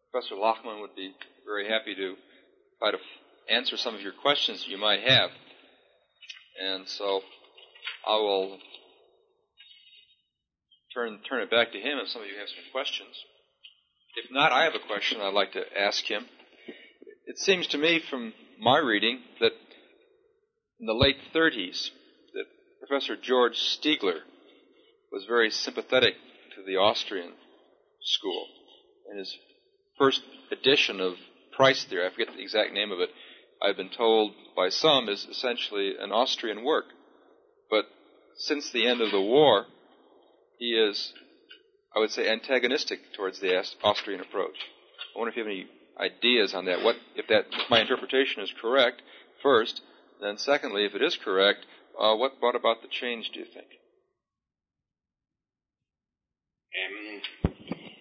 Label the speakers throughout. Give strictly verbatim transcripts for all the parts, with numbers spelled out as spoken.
Speaker 1: Professor Lachman would be very happy to try to f- answer some of your questions you might have. And so I will turn turn it back to him if some of you have some questions. If not, I have a question I'd like to ask him. It seems to me from my reading that in the late thirties that Professor George Stiegler was very sympathetic to the Austrian school. In his first edition of price theory, I forget the exact name of it, I've been told by some is essentially an Austrian work. But since the end of the war, he is, I would say, antagonistic towards the Austrian approach. I wonder if you have any ideas on that. What if that if my interpretation is correct, first, then secondly, if it is correct, uh, what brought about the change, do you think?
Speaker 2: Um,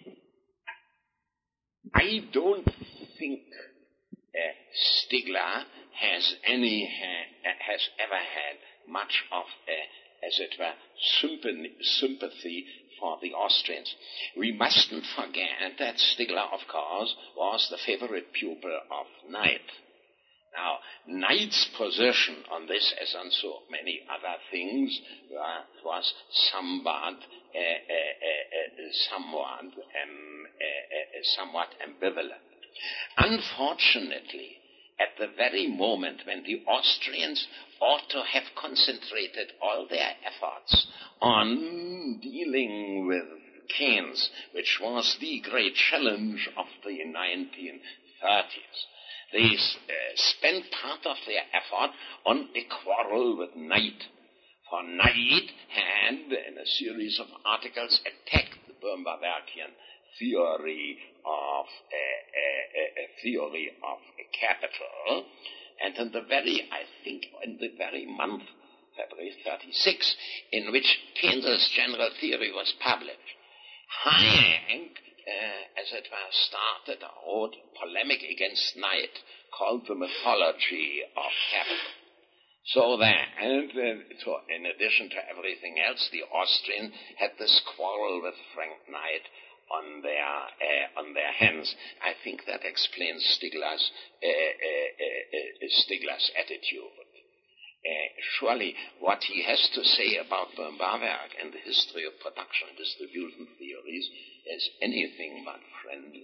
Speaker 2: I don't think uh, Stiegler has any ha- has ever had much of, uh, as it were, sympathy, sympathy for the Austrians. We mustn't forget that Stiegler, of course, was the favorite pupil of Knight. Now, Knight's position on this, as on so many other things, uh, was somewhat, uh, uh, uh, somewhat, um, uh, uh, somewhat ambivalent. Unfortunately, at the very moment when the Austrians ought to have concentrated all their efforts on dealing with Keynes, which was the great challenge of the nineteen thirties, they uh, spent part of their effort on a quarrel with Knight. For Knight had, in a series of articles, attacked the Böhm-Bawerkian theory of a, a, a theory of a capital, and in the very, I think, in the very month, February thirty-six, in which Keynes's general theory was published, Hayek, uh, as it were, started a whole polemic against Knight called the mythology of capital. So that, and uh, so in addition to everything else, the Austrian had this quarrel with Frank Knight on their uh, on their hands. I think that explains Stiegler's uh, uh, uh, Stiegler's attitude. Uh, surely, what he has to say about Böhm-Bawerk and the history of production and distribution theories is anything but friendly.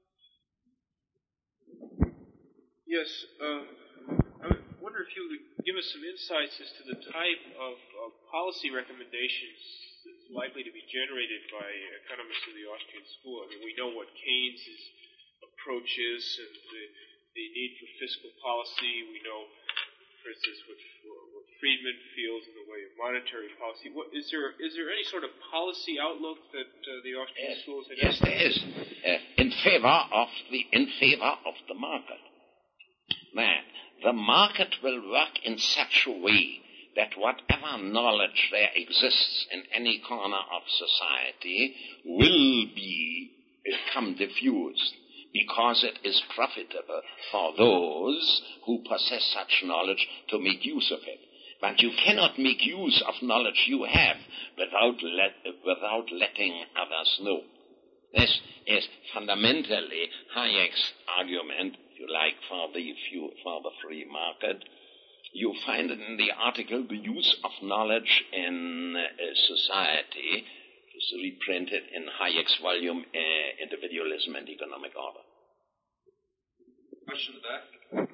Speaker 3: Yes, uh, I wonder if you would give us some insights as to the type of, of policy recommendations that's likely to be generated by economists of the Austrian school. I mean, we know what Keynes's approach is and the, the need for fiscal policy. We know, for instance, what, what Friedman feels in the way of monetary policy. What, is there is there any sort of policy outlook that uh, the Austrian
Speaker 2: yes,
Speaker 3: schools have?
Speaker 2: Yes, there is. Uh, in favor of the in favor of the market. That the market will work in such a way that whatever knowledge there exists in any corner of society will be become diffused, because it is profitable for those who possess such knowledge to make use of it. But you cannot make use of knowledge you have without let, without letting others know. This is fundamentally Hayek's argument, if you like, for the few, for the free market. You find it in the article, The Use of Knowledge in uh, Society. It's reprinted in Hayek's volume, uh, Individualism and Economic Order.
Speaker 1: Question in the back?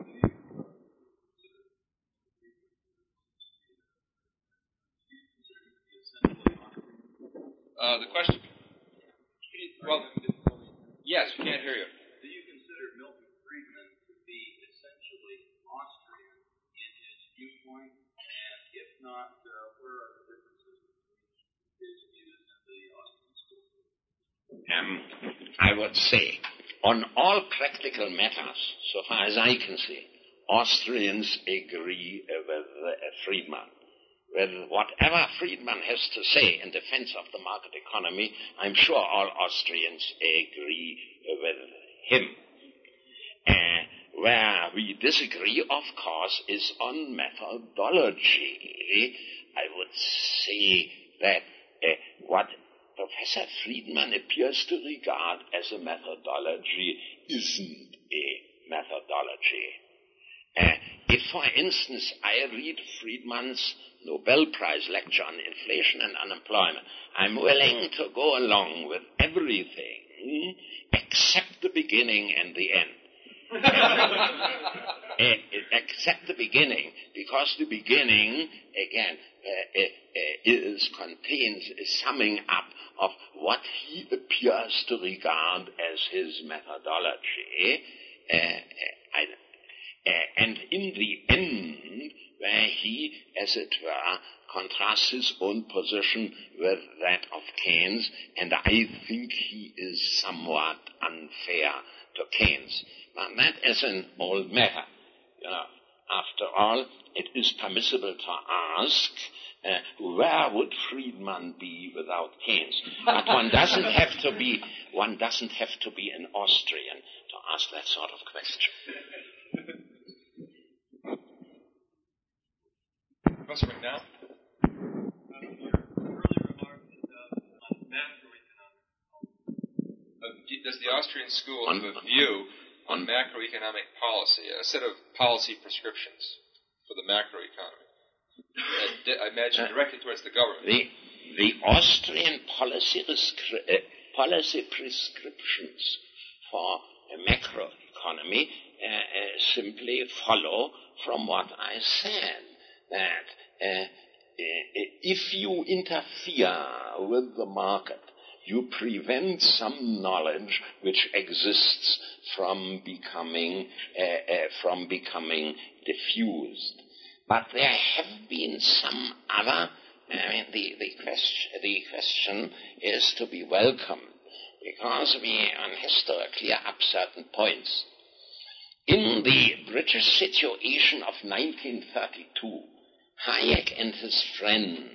Speaker 1: Uh, the question... Well, yes, we can't hear you.
Speaker 4: Do you consider Milton Friedman to be essentially Austrian in his viewpoint? And if not, uh, where are the differences between his views and the Austrian school?
Speaker 2: Um, I would say, on all practical matters, so far as I can see, Austrians agree uh, with uh, Friedman. With whatever Friedman has to say in defense of the market economy, I'm sure all Austrians agree uh, with him. Uh, where we disagree, of course, is on methodology. I would say that uh, what Professor Friedman appears to regard as a methodology isn't a methodology. Uh, if, for instance, I read Friedman's Nobel Prize lecture on inflation and unemployment, I'm willing to go along with everything except the beginning and the end. uh, except the beginning, because the beginning, again, uh, uh, uh, is contains a summing up of what he appears to regard as his methodology. Uh, I, uh, and in the end, where he, as it were, contrasts his own position with that of Keynes, and I think he is somewhat unfair to Keynes. But that is an old matter. You know, after all, it is permissible to ask, uh, where would Friedman be without Keynes? But one doesn't have to be, one doesn't have to be an Austrian to ask that sort of question.
Speaker 1: Professor McNown? Does the Austrian school have a view on macroeconomic policy, a set of policy prescriptions for the macroeconomy? I imagine directly towards the government.
Speaker 2: The, the Austrian policy, rescri- uh, policy prescriptions for a macroeconomy uh, uh, simply follow from what I said, that uh, uh, if you interfere with the market, you prevent some knowledge which exists from becoming uh, uh, from becoming diffused. But there have been some other. I mean, the the question the question is to be welcomed, because we has to clear up certain points. In the British situation of nineteen thirty-two, Hayek and his friends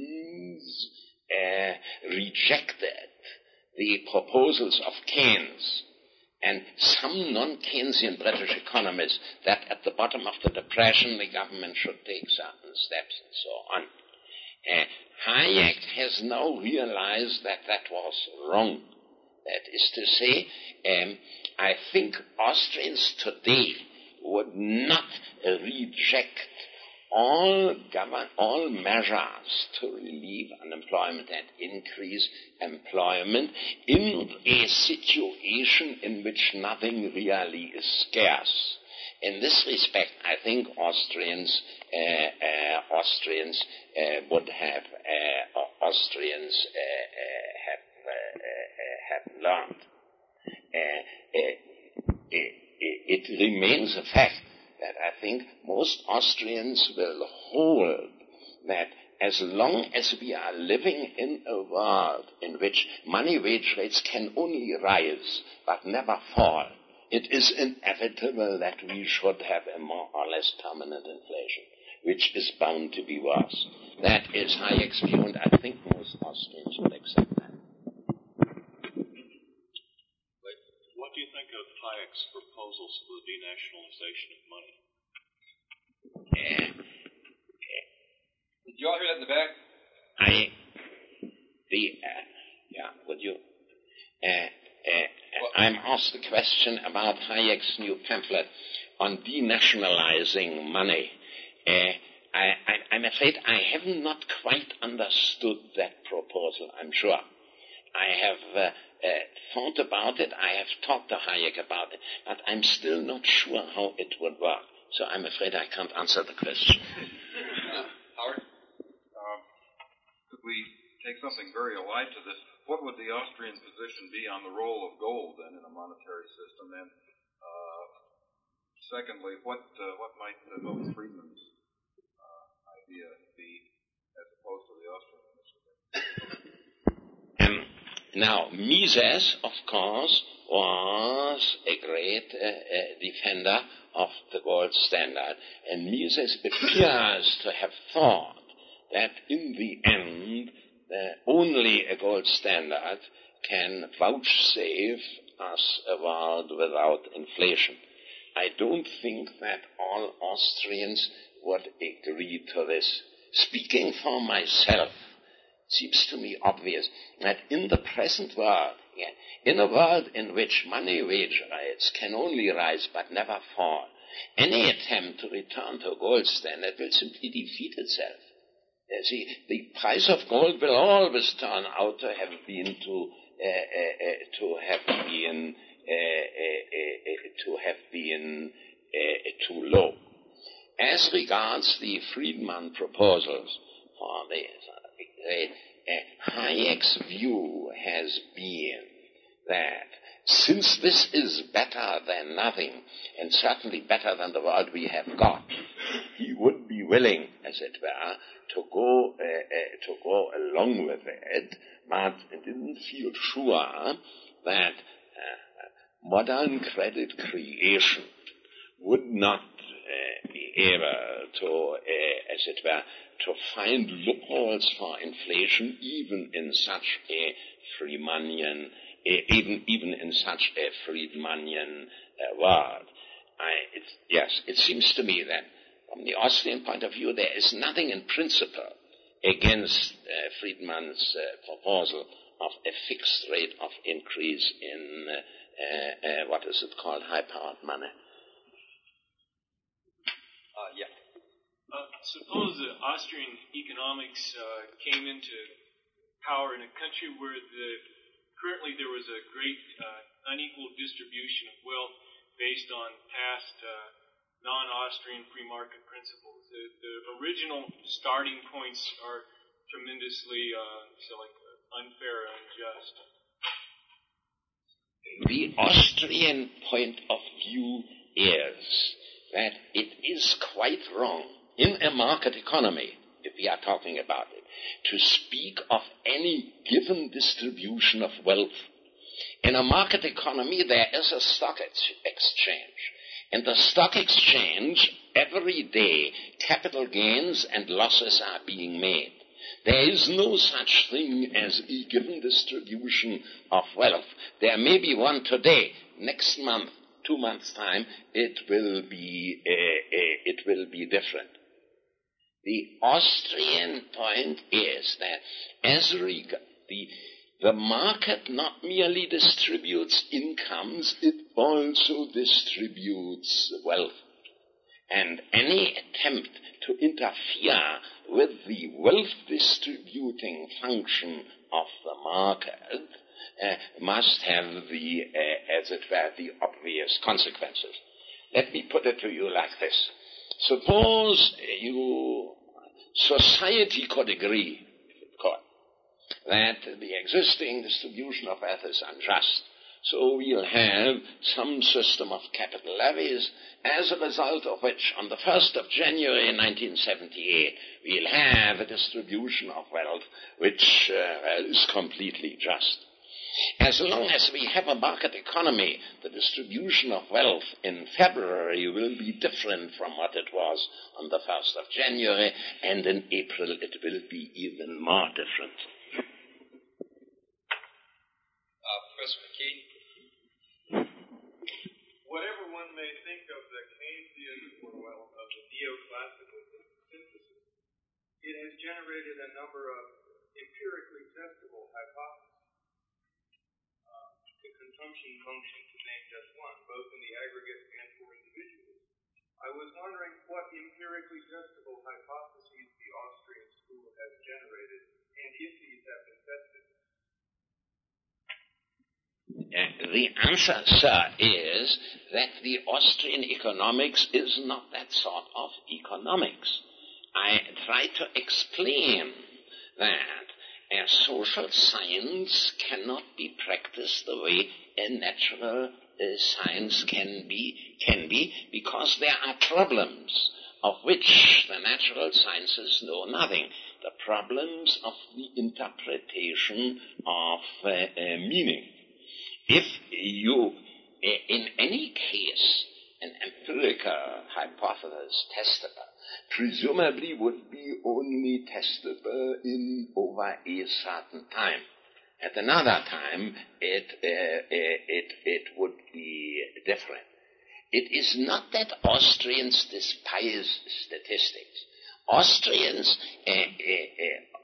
Speaker 2: Uh, rejected the proposals of Keynes and some non-Keynesian British economists that at the bottom of the Depression the government should take certain steps and so on. Uh, Hayek has now realized that that was wrong. That is to say, um, I think Austrians today would not uh, reject all govern, all measures to relieve unemployment and increase employment in a situation in which nothing really is scarce. In this respect, I think Austrians, uh, uh, Austrians uh, would have, uh, Austrians uh, uh, have uh, uh, have learned. Uh, uh, it, it remains a fact that I think most Austrians will hold that as long as we are living in a world in which money wage rates can only rise but never fall, it is inevitable that we should have a more or less permanent inflation, which is bound to be worse. That is Hayek's view, and I think most Austrians will accept that.
Speaker 4: What do you think of Hayek's proposals for the denationalization of money?
Speaker 2: Uh, uh,
Speaker 1: Did you all hear that in the back?
Speaker 2: I, the, uh, yeah, would you? Uh, uh, well, I'm asked the question about Hayek's new pamphlet on denationalizing money. Uh, I, I, I'm afraid I have not quite understood that proposal, I'm sure. I have uh, uh, thought about it, I have talked to Hayek about it, but I'm still not sure how it would work. So I'm afraid I can't answer the question.
Speaker 1: uh, Howard?
Speaker 5: Um, could we take something very allied to this? What would the Austrian position be on the role of gold then in a monetary system? And uh, secondly, what uh, what might the Milton Friedman's uh, idea be as opposed to the Austrian initiative?
Speaker 2: Um, now, Mises, of course, was a great uh, uh, defender of the gold standard, and Mises appears to have thought that in the end uh, only a gold standard can vouchsafe us a world without inflation. I don't think that all Austrians would agree to this. Speaking for myself, seems to me obvious that in the present world, yeah, in a world in which money wage rates can only rise but never fall, any attempt to return to a gold standard will simply defeat itself. You see, the price of gold will always turn out to have been to uh, uh, uh, to have been uh, uh, uh, to have been uh, too low. As regards the Friedman proposals for this, uh, Hayek's view has been that since this is better than nothing, and certainly better than the world we have got, he would be willing, as it were, to go uh, uh, to go along with it, but didn't feel sure that uh, modern credit creation would not uh, be able to, uh, as it were, to find loopholes for inflation even in such a Friedmanian, uh, even even in such a Friedmanian uh, world. I, it, yes, it seems to me that from the Austrian point of view, there is nothing in principle against uh, Friedman's uh, proposal of a fixed rate of increase in uh, uh, uh, what is it called, high-powered money.
Speaker 1: Uh, yeah.
Speaker 3: Uh, suppose that Austrian economics uh, came into power in a country where the currently there was a great uh, unequal distribution of wealth based on past uh, non-Austrian free market principles. The, the original starting points are tremendously uh, so like uh, unfair and unjust.
Speaker 2: The Austrian point of view is that it is quite wrong in a market economy, if we are talking about it, to speak of any given distribution of wealth. In a market economy, there is a stock ex- exchange. In the stock exchange, every day, capital gains and losses are being made. There is no such thing as a given distribution of wealth. There may be one today. Next month, two months' time, it will be uh, uh, it will be different. The Austrian point is that as reg- the the market not merely distributes incomes, it also distributes wealth. And any attempt to interfere with the wealth distributing function of the market uh, must have the, uh, as it were, the obvious consequences. Let me put it to you like this. Suppose you, society could agree, that the existing distribution of wealth is unjust. So we'll have some system of capital levies, as a result of which, on the first of January nineteen seventy-eight, we'll have a distribution of wealth which uh, is completely just. As long as we have a market economy, the distribution of wealth in February will be different from what it was on the first of January, and in April it will be even more different.
Speaker 1: Uh, Professor McKee?
Speaker 4: Whatever one may think of the Keynesian, or well, of the neoclassical synthesis, it has generated a number of empirically testable hypotheses. Uh, the consumption function, to name just one, both in the aggregate and for individuals. I was wondering what empirically testable hypotheses the Austrian school has generated, and if these have been tested.
Speaker 2: Uh, the answer, sir, is that the Austrian economics is not that sort of economics. I try to explain that a social science cannot be practiced the way a natural uh, science can be, can be, because there are problems of which the natural sciences know nothing. The problems of the interpretation of uh, uh, meaning. If you, in any case, an empirical hypothesis testable, presumably would be only testable in over a certain time. At another time, it, uh, it, it would be different. It is not that Austrians despise statistics. Austrians, uh, uh, uh,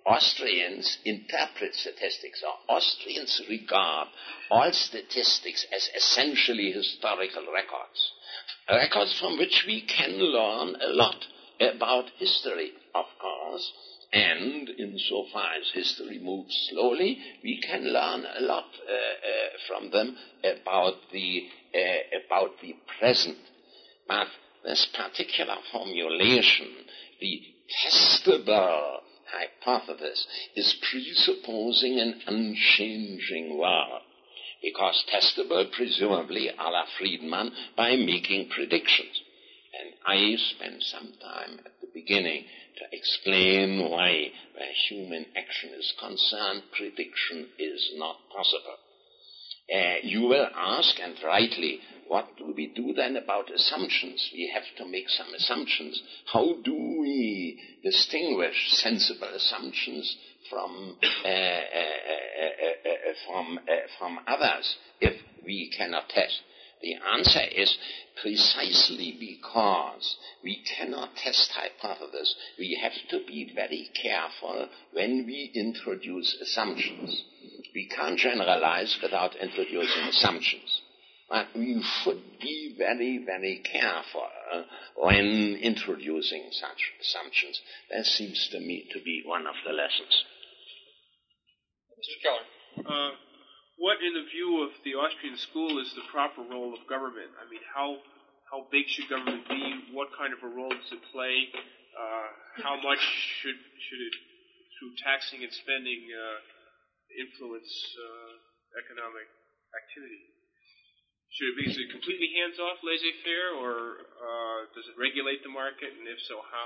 Speaker 2: Austrians interpret statistics, or Austrians regard all statistics as essentially historical records, records from which we can learn a lot about history, of course, and insofar as history moves slowly, we can learn a lot uh, uh, from them about the uh, about the present. But this particular formulation, the testable hypothesis, is presupposing an unchanging world, because testable, presumably, a la Friedman, by making predictions. And I spent some time at the beginning to explain why, where human action is concerned, prediction is not possible. Uh, you will ask, and rightly, what do we do then about assumptions? We have to make some assumptions. How do we distinguish sensible assumptions from uh, uh, uh, uh, uh, from uh, from others if we cannot test? The answer is precisely because we cannot test hypotheses, we have to be very careful when we introduce assumptions. We can't generalize without introducing assumptions. But we should be very, very careful when introducing such assumptions. That seems to me to be one of the lessons.
Speaker 1: Mister Keller.
Speaker 3: Uh, what, in the view of the Austrian school, is the proper role of government? I mean, how how big should government be? What kind of a role does it play? Uh, how much should should it, through taxing and spending, uh, influence uh, economic activity? Should it be is it completely hands-off, laissez-faire, or uh, does it regulate the market, and if so, how?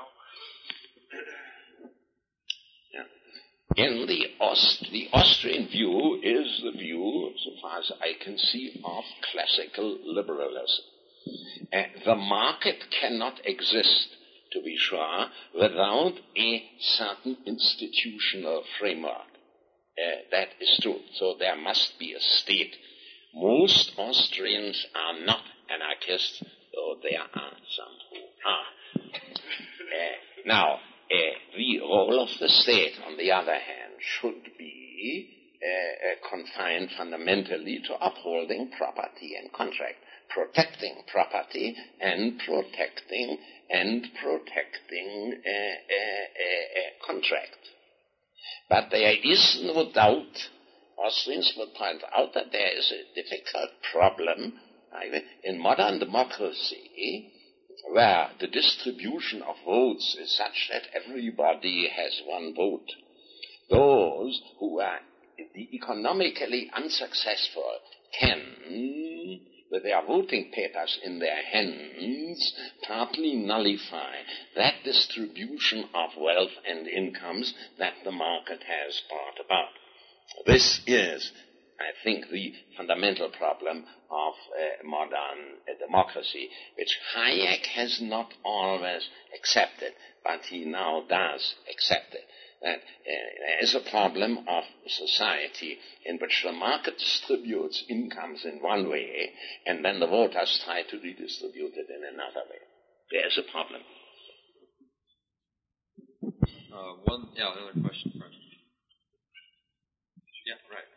Speaker 2: Yeah. In the, Aust- the Austrian view is the view, so far as I can see, of classical liberalism. Uh, the market cannot exist, to be sure, without a certain institutional framework. Uh, that is true. So there must be a state. Most Austrians are not anarchists, though there are some who are. Uh, now, uh, the role of the state, on the other hand, should be uh, uh, confined fundamentally to upholding property and contract, protecting property and protecting and protecting uh, uh, uh, uh, contract. But there is no doubt, Austrians will point out that there is a difficult problem in modern democracy where the distribution of votes is such that everybody has one vote. Those who are economically unsuccessful can, with their voting papers in their hands, partly nullify that distribution of wealth and incomes that the market has brought about. This is, I think, the fundamental problem of uh, modern uh, democracy, which Hayek has not always accepted, but he now does accept it. That uh, there is a problem of society in which the market distributes incomes in one way, and then the voters try to redistribute it in another way. There is a problem.
Speaker 1: Uh, one, yeah, another question, Fred. Yeah, right.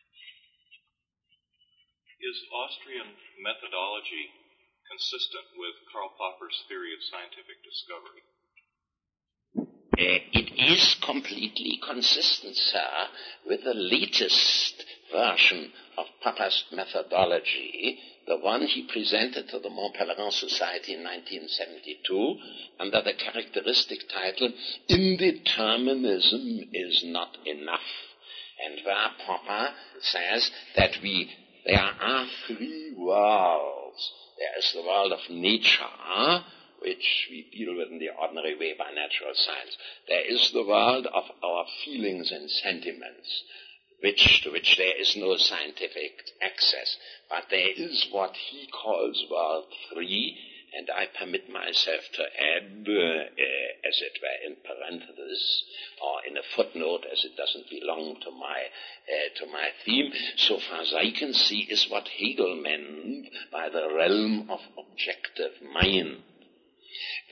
Speaker 5: Is Austrian methodology consistent with Karl Popper's theory of scientific discovery?
Speaker 2: Uh, it is completely consistent, sir, with the latest version of Popper's methodology, the one he presented to the Mont Pelerin Society in nineteen seventy-two, under the characteristic title, Indeterminism is Not Enough. And where Popper says that we, there are three worlds. There is the world of nature, which we deal with in the ordinary way by natural science. There is the world of our feelings and sentiments, which, to which there is no scientific access. But there is what he calls world three, and I permit myself to add, uh, uh, as it were, in parenthesis, or in a footnote, as it doesn't belong to my uh, to my theme, so far as I can see, is what Hegel meant by the realm of objective mind.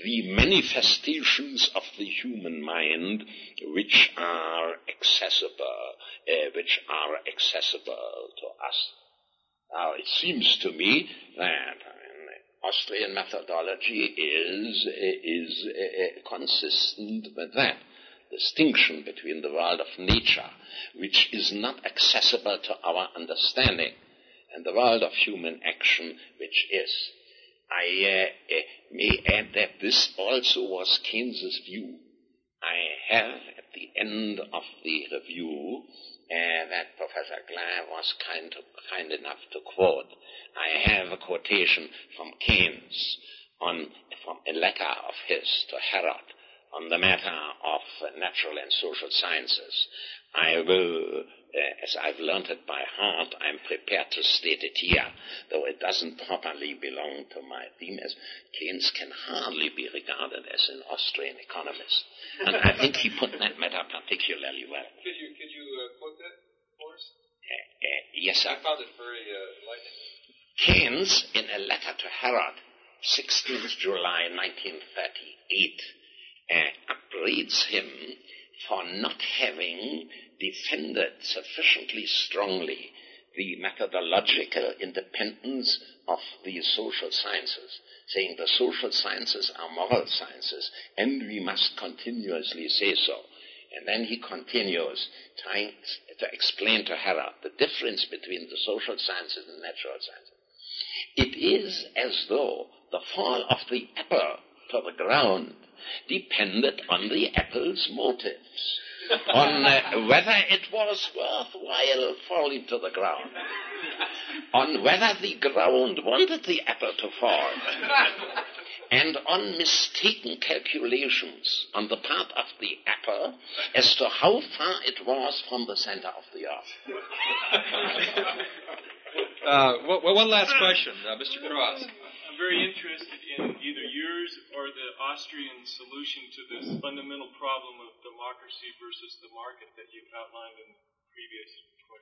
Speaker 2: the manifestations of the human mind which are accessible, uh, which are accessible to us. Now, it seems to me that Austrian methodology is, is uh, consistent with that distinction between the world of nature, which is not accessible to our understanding, and the world of human action, which is. I uh, uh, may add that this also was Keynes's view. I have, at the end of the review, uh, that Professor Klein was kind, to, kind enough to quote. I have a quotation from Keynes on, from a letter of his to Herod on the matter of uh, natural and social sciences. I will, uh, as I've learned it by heart, I'm prepared to state it here, though it doesn't properly belong to my theme, as Keynes can hardly be regarded as an Austrian economist. And I think he put that matter particularly well.
Speaker 1: Could you, could you uh, quote that for us?
Speaker 2: Uh, uh, yes, sir.
Speaker 1: I found it very uh, enlightening.
Speaker 2: Keynes, in a letter to Herod, sixteenth of July, nineteen thirty-eight, uh, upbraids him for not having defended sufficiently strongly the methodological independence of the social sciences, saying the social sciences are moral sciences, and we must continuously say so. And then he continues, trying to explain to Herod the difference between the social sciences and natural sciences. It is as though the fall of the apple to the ground depended on the apple's motives, on uh, whether it was worthwhile falling to the ground, on whether the ground wanted the apple to fall, and on mistaken calculations on the part of the apple as to how far it was from the center of the earth.
Speaker 1: Uh, well, one last question, uh, Mister Cross.
Speaker 3: I'm very interested in either yours or the Austrian solution to this fundamental problem of democracy versus the market that you've outlined in the previous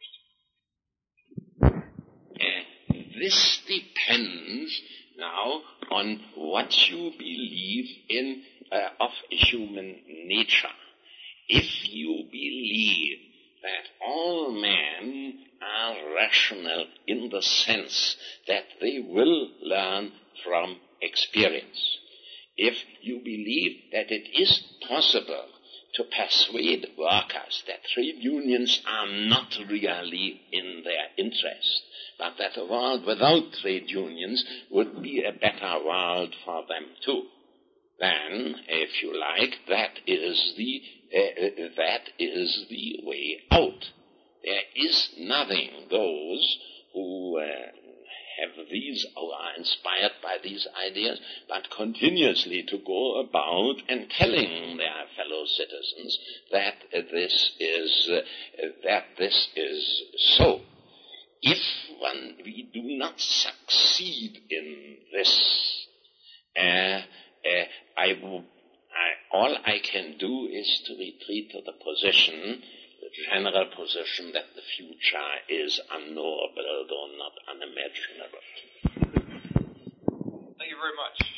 Speaker 3: question.
Speaker 2: Uh, this depends now on what you believe in uh, of human nature. If you believe that all men are rational in the sense that they will learn from experience, if you believe that it is possible to persuade workers that trade unions are not really in their interest, but that a world without trade unions would be a better world for them too, then, if you like, that is the uh, that is the way out. There is nothing. Those who uh, have these or are inspired by these ideas, but continuously to go about and telling their fellow citizens that uh, this is uh, that this is so. If one, we do not succeed in this, uh, uh, I, I, all I can do is to retreat to the position, the general position that the future is unknowable, though not unimaginable.
Speaker 1: Thank you very much.